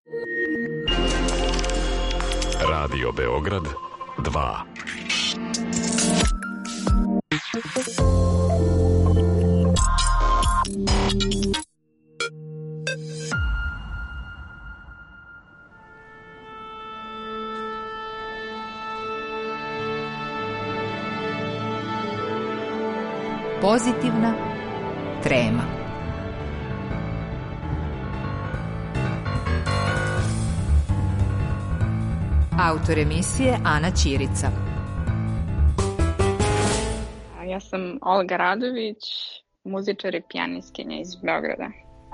Radio Beograd 2. Pozitivna trema. Autor emisije Ana Ćirica. Ja sam Olga Radović, muzičar i pijanistkinja iz Beograda.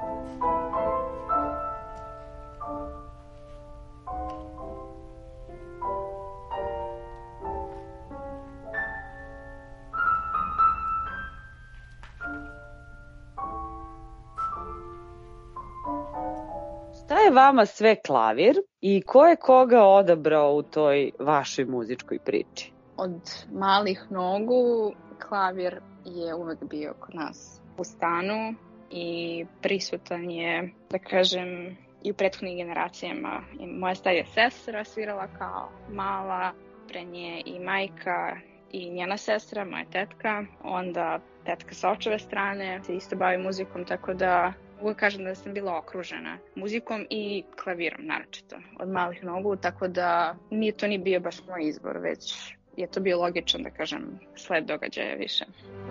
Šta je vama sve klavir i ko je koga odabrao u toj vašoj muzičkoj priči? Od malih nogu klavir je uvek bio kod nas u stanu i prisutan je, da kažem, i u prethodnim generacijama. I moja starija sestra svirala kao mala, pre nje i majka i njena sestra, moja tetka, onda tetka sa očeve strane se isto bavi muzikom, tako da uvijek kažem da sam bila okružena muzikom i klavirom naročito od malih nogu, tako da nije to ni bio baš moj izbor, već je to bio logičan, da kažem, sled događaja više.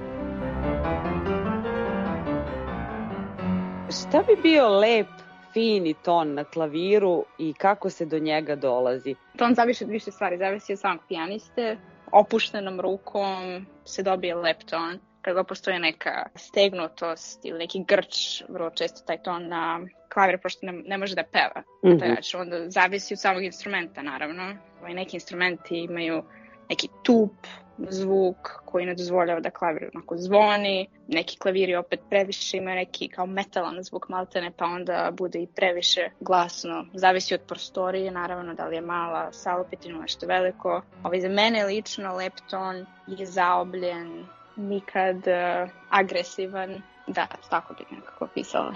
Šta bi bio lep, fini ton na klaviru i kako se do njega dolazi? Ton zavisi od više stvari, zavisi od samog pijaniste. Opuštenom rukom se dobije lep ton. Kada postoje neka stegnutost ili neki grč, vrlo često taj ton na klavir prosto ne može da peva. Mm-hmm. Onda zavisi od samog instrumenta, naravno. Neki instrumenti imaju neki tup, zvuk koji ne dozvoljava da klavir onako zvoni. Neki klaviri opet previše imaju neki kao metalan zvuk maltene, pa onda bude i previše glasno. Zavisi od prostorije, naravno, da li je mala sala u pitanju nešto veliko. Za mene lično lep ton je zaobljen, nikad agresivan. Da, tako bih nekako pisala.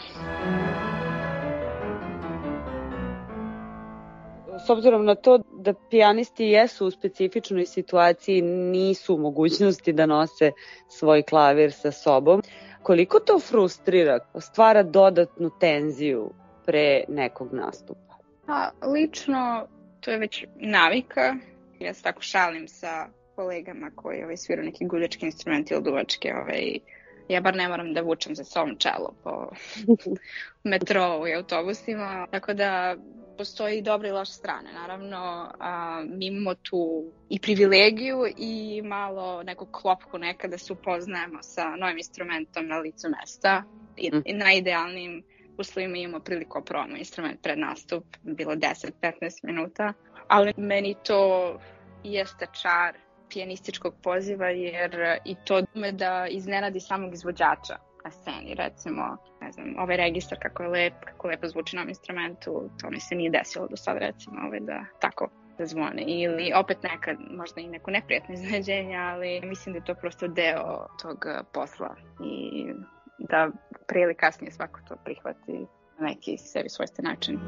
S obzirom na to da pijanisti jesu u specifičnoj situaciji, nisu u mogućnosti da nose svoj klavir sa sobom, koliko to frustrira, stvara dodatnu tenziju pre nekog nastupa? Lično, to je već navika. Ja se tako šalim sa kolegama koji sviraju neki guljački instrumenti ili duvačke. Ja bar ne moram da vučem za sobom čelo po metrou i autobusima, tako da postoji i dobre i loše strane. Naravno, mi imamo tu i privilegiju i malo neku klopku nekada da se upoznajemo sa novim instrumentom na licu mesta. I najidealnijim uslovima imamo priliku probamo instrument pred nastup, bilo 10-15 minuta. Ali meni to jeste čar pijanističkog poziva, jer i to me da iznenadi samog izvođača na sceni, recimo, ne znam, ovaj registar kako lepo zvuči na ovom instrumentu, to mi se nije desilo do sad, recimo, da tako da zvone. Ili opet nekad, možda i neko neprijatno iznenađenje, ali mislim da je to prosto deo tog posla i da prije ili kasnije svako to prihvati na neki sebi svojstven način.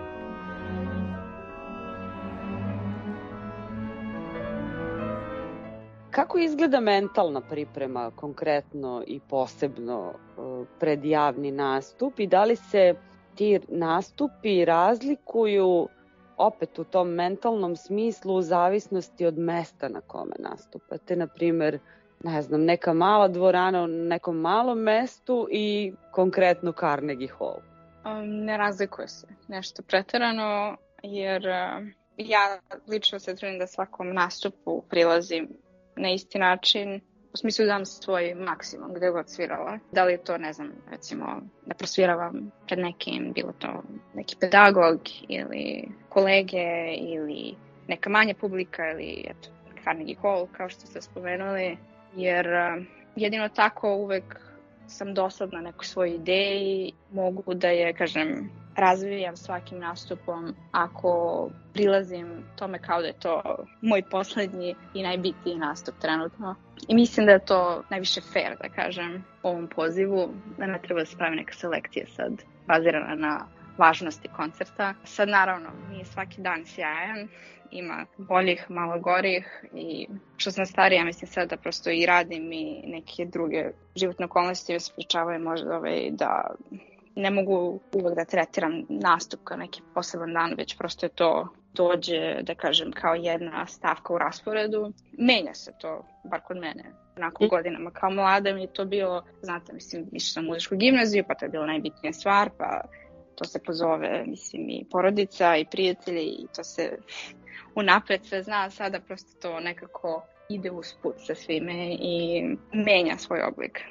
Kako izgleda mentalna priprema konkretno i posebno pred javni nastup i da li se ti nastupi razlikuju opet u tom mentalnom smislu u zavisnosti od mesta na kome nastupate? Naprimjer, ne znam, neka mala dvorana u nekom malom mestu i konkretno Carnegie Hall. Ne razlikuje se nešto preterano, jer ja lično se trudim da svakom nastupu prilazim na isti način, u smislu dam svoj maksimum gde god svirala. Da li je to, ne znam, recimo da prosviravam pred nekim, bilo to neki pedagog ili kolege ili neka manja publika ili eto, Carnegie Hall, kao što ste spomenuli, jer jedino tako uvek sam dosledna nekoj svojoj ideji, mogu da je, kažem, razvijam svakim nastupom ako prilazim tome kao da je to moj poslednji i najbitniji nastup trenutno. I mislim da je to najviše fair, da kažem, u ovom pozivu, da ne treba da se pravi neka selekcija sad bazirana na važnosti koncerta. Sad naravno, nije svaki dan sjajan, ima boljih, malo gorih i što sam starija, mislim sad da prosto i radim i neke druge životne okolnosti me sprečavaju možda da ne mogu uvek da tretiram nastup kao neki poseban dan, već prosto je to dođe, da kažem, kao jedna stavka u rasporedu. Menja se to, bar kod mene, onako godinama. Kao mlada mi je to bilo, znate, mislim, išla sam u muzičku gimnaziju, pa to je bila najbitnija stvar, pa to se pozove, mislim, i porodica i prijatelji i to se unapred sve zna, sada prosto to nekako ide usput sa svime i menja svoj oblik.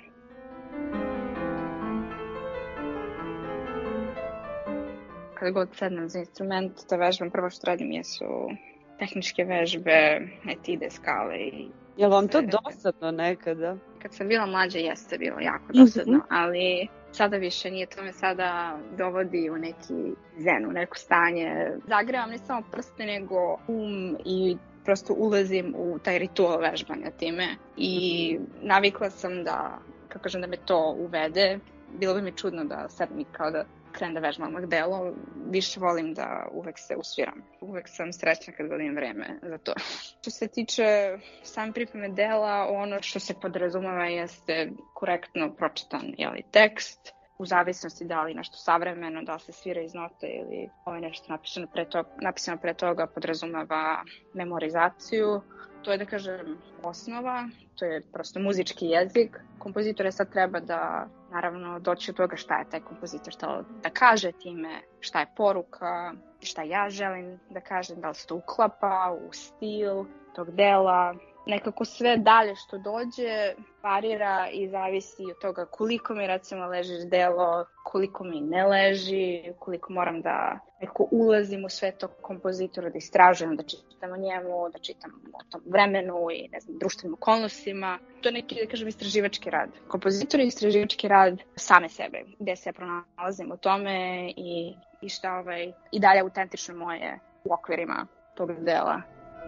Kada god sednem za instrument, da vežbam, prvo što radim jesu tehničke vežbe, etide, skale. Je li vam to dosadno nekada? Kad sam bila mlađa, jeste bilo jako dosadno, ali sada više nije, to me sada dovodi u neki zen, u neko stanje. Zagrevam ne samo prste, nego i prosto ulazim u taj ritual vežbanja time i navikla sam da, kako kažem, da me to uvede. Bilo bi mi čudno da sad mi kao da krenem da vežbam odmah delo, više volim da uvek se usviram. Uvek sam srećna kad volim vreme za to. Što se tiče same pripreme dela, ono što se podrazumeva jeste korektno pročitan tekst, u zavisnosti da li nešto savremeno, da li se svira iz note ili nešto napisano pre toga podrazumeva memorizaciju. To je, da kažem, osnova, to je prosto muzički jezik. Kompozitor sad treba da, naravno, doći od toga šta je taj kompozitor htio da kaže time, šta je poruka, šta ja želim da kažem, da li se to uklapa u stil tog dela. Nekako sve dalje što dođe varira i zavisi od toga koliko mi recimo leži delo, koliko mi ne leži, koliko moram da nekako ulazim u sve to kompozitora, da istražujem, da čitam o njemu, da čitam o tom vremenu i društvenim okolnostima. To je neki, da kažem, istraživački rad. Kompozitor je istraživački rad same sebe, gde se ja pronalazim u tome i šta i dalje autentično moje u okvirima tog dela.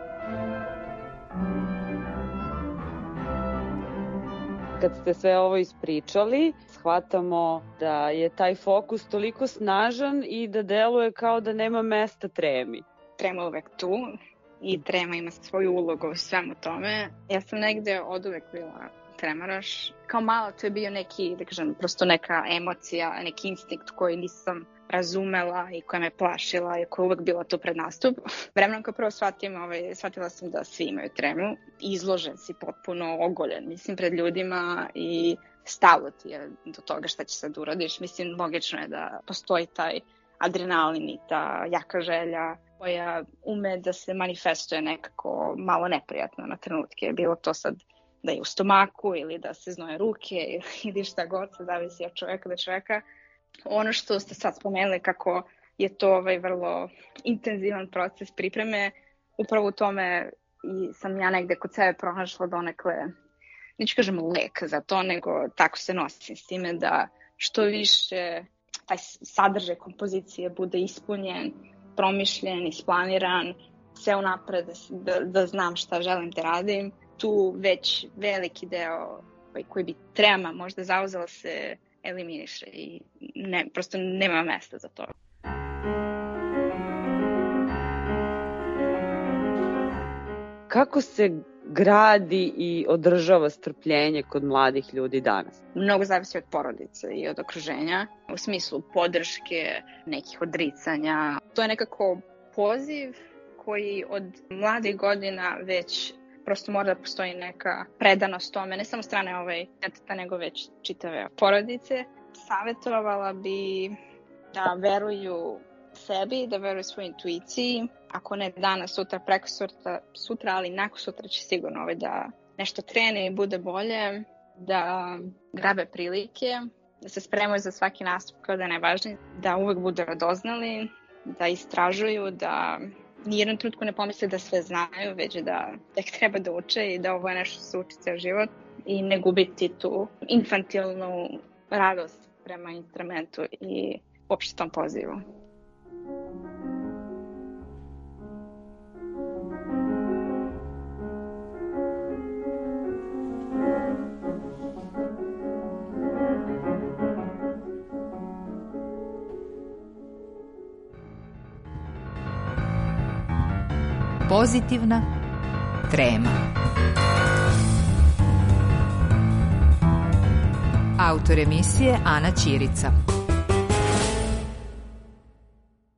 Kad ste sve ovo ispričali, shvatamo da je taj fokus toliko snažan i da deluje kao da nema mesta tremi. Trema je uvek tu i trema ima svoju ulogu u svemu tome. Ja sam negde oduvek bila tremaraš. Kao mala to je bio neki, da kažem, prosto neka emocija, neki instinkt koji nisam razumela i koja me plašila i koja je uvek bila tu pred nastup. Vremenom kao prvo shvatila sam da svi imaju tremu. Izložen si potpuno, ogoljen, mislim, pred ljudima i stalo ti je do toga šta će sad uradiš. Mislim, logično je da postoji taj adrenalin i ta jaka želja koja ume da se manifestuje nekako malo neprijatno na trenutke. Bilo to sad da je u stomaku ili da se znoje ruke ili šta god, se zavisi od čoveka do čoveka. Ono što ste sad spomenuli kako je to vrlo intenzivan proces pripreme, upravo u tome i sam ja negde kod sebe pronašla donekle, neću kažem lek za to, nego tako se nosim s time da što više taj sadržaj kompozicije bude ispunjen, promišljen, isplaniran, sve unapred da znam šta želim da radim. Tu već veliki deo koji bi trema možda zauzela se eliminiše i prosto nema mesta za to. Kako se gradi i održava strpljenje kod mladih ljudi danas? Mnogo zavisi od porodice i od okruženja, u smislu podrške, nekih odricanja. To je nekako poziv koji od mladih godina već prosto mora da postoji neka predanost tome, ne samo strane deteta, nego već čitave porodice. Savjetovala bi da veruju sebi, da veruju svojoj intuiciji. Ako ne danas, sutra, preko sutra, ali nakon sutra će sigurno da nešto krene i bude bolje, da grabe prilike, da se spremaju za svaki nastup kao da je najvažniji, da uvek budu radoznali, da istražuju, da nijednom trenutku ne pomisle da sve znaju, već da tek treba da uče i da ovo je nešto što se uči ceo život i ne gubiti tu infantilnu radost prema instrumentu i uopšte tom pozivu. Pozitivna trema. Autor emisije Ana Ćirica.